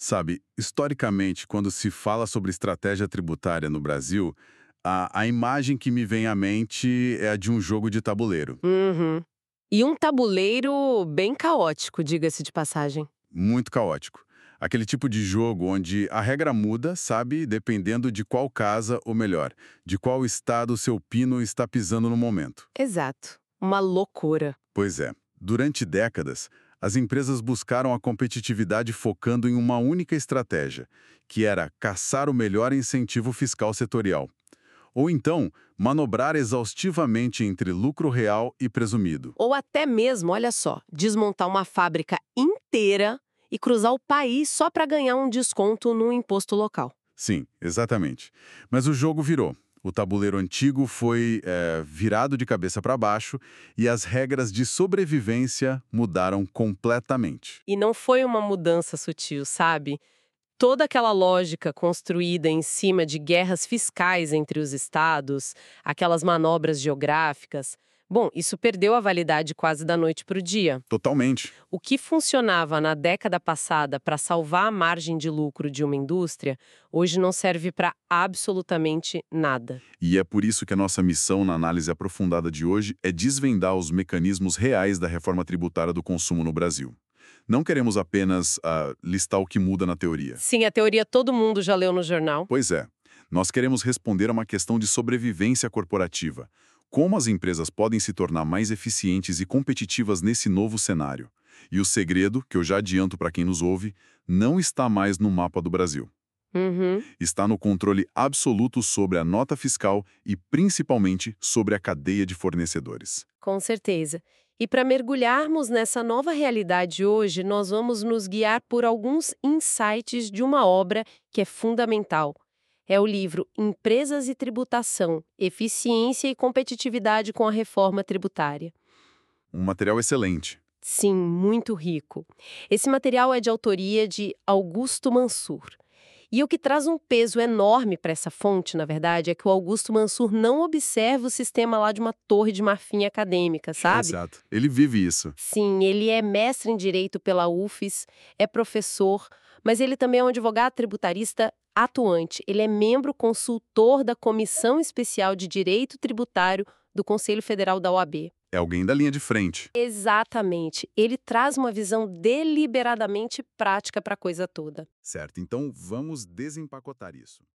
Sabe, historicamente, quando se fala sobre estratégia tributária no Brasil, a imagem que me vem à mente é a de um jogo de tabuleiro. Uhum. E um tabuleiro bem caótico, diga-se de passagem. Muito caótico. Aquele tipo de jogo onde a regra muda, sabe, dependendo de qual casa, ou melhor, de qual estado o seu pino está pisando no momento. Exato. Uma loucura. Pois é, durante décadas, as empresas buscaram a competitividade focando em uma única estratégia, que era caçar o melhor incentivo fiscal setorial. Ou então, manobrar exaustivamente entre lucro real e presumido. Ou até mesmo, olha só, desmontar uma fábrica inteira e cruzar o país só para ganhar um desconto no imposto local. Sim, exatamente. Mas o jogo virou. O tabuleiro antigo foi virado de cabeça para baixo e as regras de sobrevivência mudaram completamente. E não foi uma mudança sutil, sabe? Toda aquela lógica construída em cima de guerras fiscais entre os estados, aquelas manobras geográficas, bom, isso perdeu a validade quase da noite para o dia. Totalmente. O que funcionava na década passada para salvar a margem de lucro de uma indústria, hoje não serve para absolutamente nada. E é por isso que a nossa missão na análise aprofundada de hoje é desvendar os mecanismos reais da reforma tributária do consumo no Brasil. Não queremos apenas listar o que muda na teoria. Sim, a teoria todo mundo já leu no jornal. Pois é, nós queremos responder a uma questão de sobrevivência corporativa. Como as empresas podem se tornar mais eficientes e competitivas nesse novo cenário? E o segredo, que eu já adianto para quem nos ouve, não está mais no mapa do Brasil. Uhum. Está no controle absoluto sobre a nota fiscal e principalmente sobre a cadeia de fornecedores. Com certeza. E para mergulharmos nessa nova realidade hoje, nós vamos nos guiar por alguns insights de uma obra que é fundamental. É o livro Empresas e Tributação, Eficiência e Competitividade com a Reforma Tributária. Um material excelente. Sim, muito rico. Esse material é de autoria de Augusto Mansur. E o que traz um peso enorme para essa fonte, na verdade, é que o Augusto Mansur não observa o sistema lá de uma torre de marfim acadêmica, sabe? Exato. Ele vive isso. Sim, ele é mestre em Direito pela UFES, é professor, mas ele também é um advogado tributarista atuante. Ele é membro consultor da Comissão Especial de Direito Tributário do Conselho Federal da OAB. É alguém da linha de frente. Exatamente. Ele traz uma visão deliberadamente prática para a coisa toda. Certo, então vamos desempacotar isso.